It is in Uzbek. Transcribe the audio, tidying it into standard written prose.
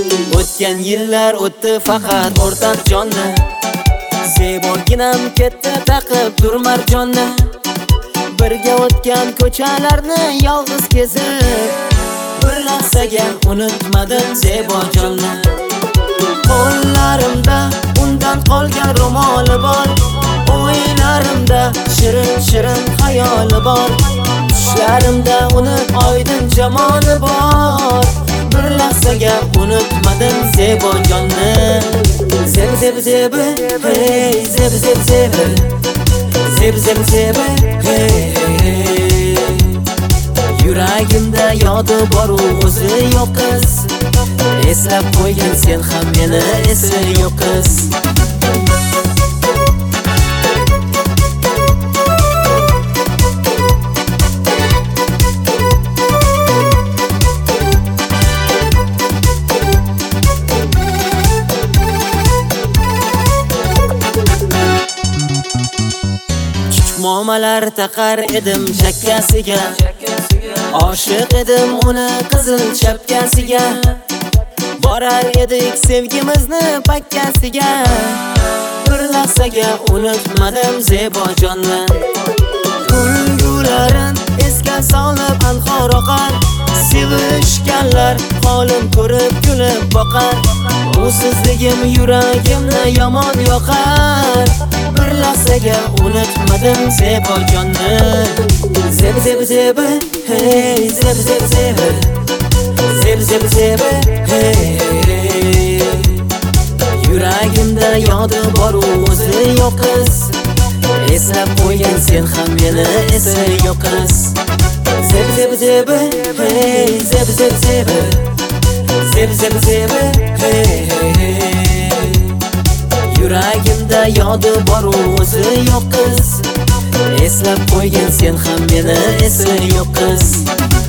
O'tgan yillar o'tdi faqat o'rtaq jonni, Zeboginam ketdi taqib Durmarjonni. Birga o'tgan ko'chalarni yolg'iz kezib, bir lahzaga unutmadim Zebojonni. Qo'llarimda undan qolgan ro'moli bor, o'ylarimda shirin xayoli bor, tushlarimda uni oydin jamoli bor. Bir lahzaga unutmadim Zebojonni. Zeb zeb zeb hey, zeb zeb zeb, zeb zeb zeb hey. Yuragimda yodi bor o'zi yo'q qiz, eslab qo'ygin sen ham meni esi yo'q qiz. Momalar taqar edim chakkasiga, oshiq edim uni qizil chapkasiga. Borar edik sevgimizni pakkasiga, bir lahzaga unutmadim Zebojonni. Kulgularin esga solib anhor oqar, sevishganlar holim ko'rib kulib boqar. Usizligim yuragimni yomon yoqar, bir lahzaga unutmadim Zebojonni. Zeb zeb zeb hey, zeb zeb zeb, zeb zeb zeb hey. Yuragimda yodi bor o'zi yo'q qiz, eslab qo'ygin sen ham meni esi yo'q qiz. Zeb zeb zeb hey, zeb zeb zeb, zeb zeb zeb hey. Yuragimda yodi bor o'zi yo'q qiz, eslab qo'ygin sen ham meni esi yo'q qiz.